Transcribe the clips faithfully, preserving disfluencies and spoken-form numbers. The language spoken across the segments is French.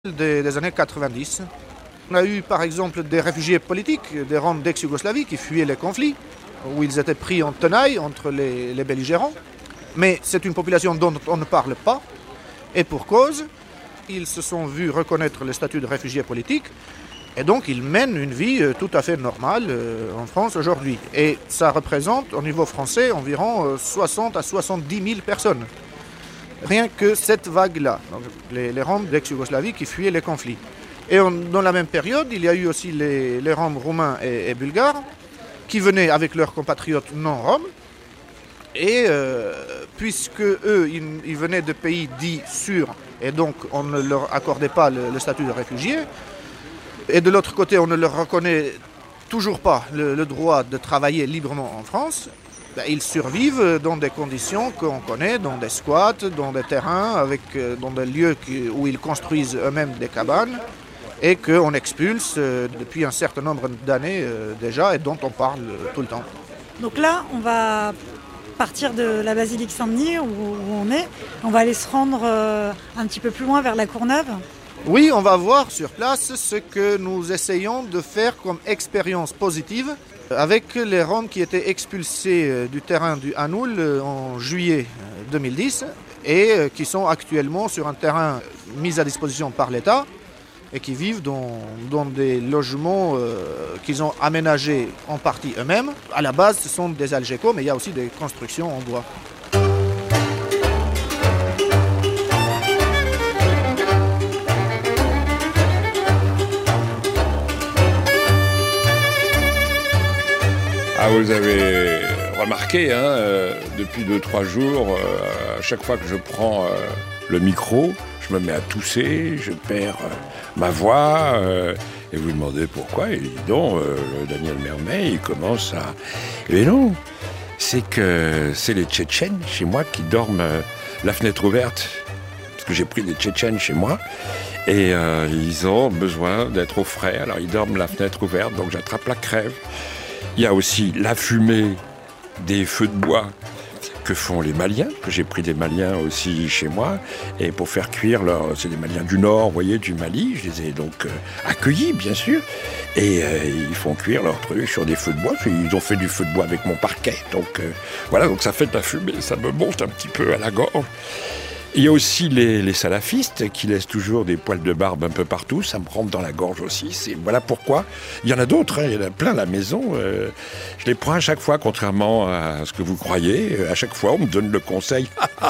des, des années quatre-vingt-dix. On a eu par exemple des réfugiés politiques, des Roms d'ex-Yougoslavie qui fuyaient les conflits, où ils étaient pris en tenaille entre les, les belligérants. Mais c'est une population dont on ne parle pas, et pour cause, ils se sont vus reconnaître le statut de réfugiés politiques, et donc ils mènent une vie tout à fait normale en France aujourd'hui. Et ça représente au niveau français environ soixante à soixante-dix mille personnes. Rien que cette vague-là, donc les, les Roms d'ex-Yougoslavie qui fuyaient les conflits. Et on, dans la même période, il y a eu aussi les, les Roms roumains et, et bulgares qui venaient avec leurs compatriotes non-Roms. Et euh, puisque eux, ils, ils venaient de pays dits sûrs, et donc on ne leur accordait pas le, le statut de réfugiés, et de l'autre côté, on ne leur reconnaît toujours pas le, le droit de travailler librement en France, ben, ils survivent dans des conditions qu'on connaît, dans des squats, dans des terrains, avec, dans des lieux qui, où ils construisent eux-mêmes des cabanes, et qu'on expulse depuis un certain nombre d'années déjà, et dont on parle tout le temps. Donc là, on va partir de la basilique Saint-Denis, où, où on est. On va aller se rendre euh, un petit peu plus loin vers la Courneuve. Oui, on va voir sur place ce que nous essayons de faire comme expérience positive avec les Roms qui étaient expulsés du terrain du Hanoul en juillet deux mille dix et qui sont actuellement sur un terrain mis à disposition par l'État et qui vivent dans, dans des logements euh, qu'ils ont aménagés en partie eux-mêmes. À la base, ce sont des Algeco, mais il y a aussi des constructions en bois. Ah, vous avez remarqué, hein, euh, depuis deux trois jours, euh, à chaque fois que je prends euh, le micro, je me mets à tousser, je perds euh, ma voix, euh, et vous demandez pourquoi, et dis donc, euh, Daniel Mermet, il commence à... Et non, c'est que c'est les Tchétchènes chez moi qui dorment euh, la fenêtre ouverte, parce que j'ai pris des Tchétchènes chez moi, et euh, ils ont besoin d'être au frais, alors ils dorment la fenêtre ouverte, donc j'attrape la crève. Il y a aussi la fumée des feux de bois que font les Maliens, que j'ai pris des Maliens aussi chez moi, et pour faire cuire, leur, c'est des Maliens du Nord, vous voyez, du Mali, je les ai donc euh, accueillis, bien sûr, et euh, ils font cuire leurs trucs sur des feux de bois, ils ont fait du feu de bois avec mon parquet, donc euh, voilà, donc ça fait de la fumée, ça me monte un petit peu à la gorge. Il y a aussi les, les salafistes qui laissent toujours des poils de barbe un peu partout, ça me rentre dans la gorge aussi, c'est, voilà pourquoi. Il y en a d'autres, hein, il y en a plein à la maison, euh, je les prends à chaque fois, contrairement à ce que vous croyez, à chaque fois on me donne le conseil,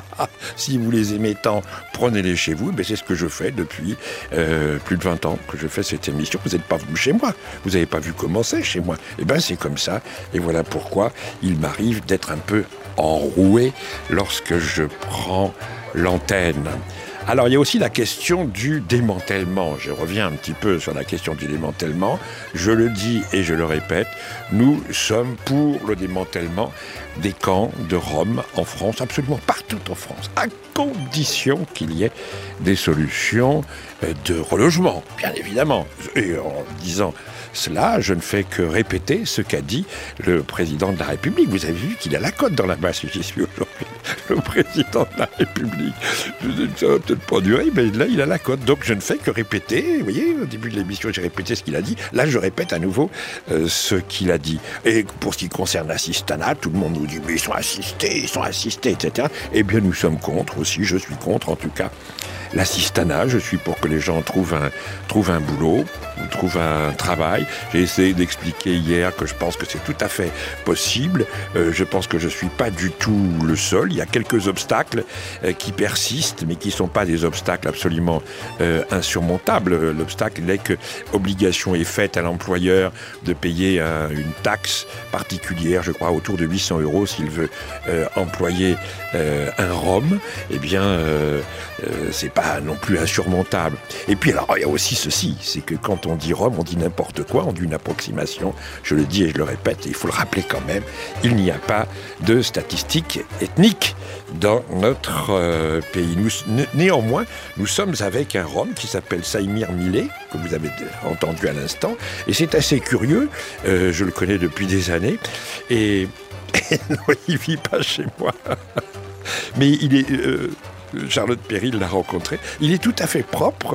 si vous les aimez tant, prenez-les chez vous, ben, c'est ce que je fais depuis euh, plus de vingt ans que je fais cette émission, vous n'êtes pas venu chez moi, vous n'avez pas vu comment c'est chez moi, et ben c'est comme ça, et voilà pourquoi il m'arrive d'être un peu enroué lorsque je prends l'antenne. Alors il y a aussi la question du démantèlement. Je reviens un petit peu sur la question du démantèlement. Je le dis et je le répète, nous sommes pour le démantèlement des camps de Roms en France, absolument partout en France, à condition qu'il y ait des solutions de relogement, bien évidemment. Et en disant cela, je ne fais que répéter ce qu'a dit le président de la République. Vous avez vu qu'il a la cote dans la masse, j'y suis aujourd'hui, le président de la République. Ça va peut-être pas durer, mais là, il a la cote. Donc, je ne fais que répéter. Vous voyez, au début de l'émission, j'ai répété ce qu'il a dit. Là, je répète à nouveau euh, ce qu'il a dit. Et pour ce qui concerne l'assistanat, tout le monde nous dit, mais ils sont assistés, ils sont assistés, et cetera. Eh bien, nous sommes contre aussi. Je suis contre, en tout cas, l'assistanat. Je suis pour que les gens trouvent un, trouvent un boulot, trouvent un travail. J'ai essayé d'expliquer hier que je pense que c'est tout à fait possible. Euh, je pense que je ne suis pas du tout le seul. Il y a quelques obstacles euh, qui persistent, mais qui ne sont pas des obstacles absolument euh, insurmontables. L'obstacle est que l'obligation est faite à l'employeur de payer un, une taxe particulière, je crois autour de huit cents euros s'il veut euh, employer euh, un Rom. Eh bien, euh, euh, c'est pas non plus insurmontable. Et puis alors, il y a aussi ceci, c'est que quand on dit Rome, on dit n'importe quoi, on dit une approximation. Je le dis et je le répète, et il faut le rappeler quand même, il n'y a pas de statistiques ethniques dans notre euh, pays. Nous, né- néanmoins, nous sommes avec un Rome qui s'appelle Saïmir Millet, que vous avez entendu à l'instant, et c'est assez curieux, euh, je le connais depuis des années, et, et non, il ne vit pas chez moi, mais il est... Euh, Charlotte Péril l'a rencontré, il est tout à fait propre,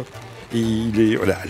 il est, voilà,